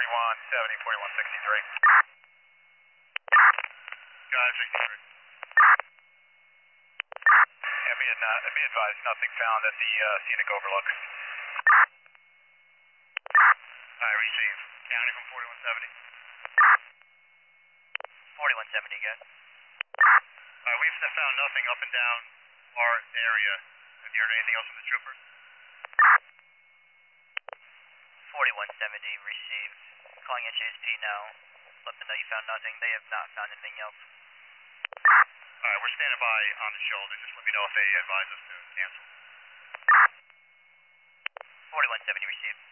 4170, 4163. Got it, 63. Yeah, be advised, nothing found at the scenic overlook. Alright, receive. County from 4170. 4170 again. Alright, we've found nothing up and down our area. Have you heard anything else from the troopers? 4170 received. Calling HASP now. Let them know you found nothing. They have not found anything else. Alright, we're standing by on the shoulder. Just let me know if they advise us to cancel. 4170 received.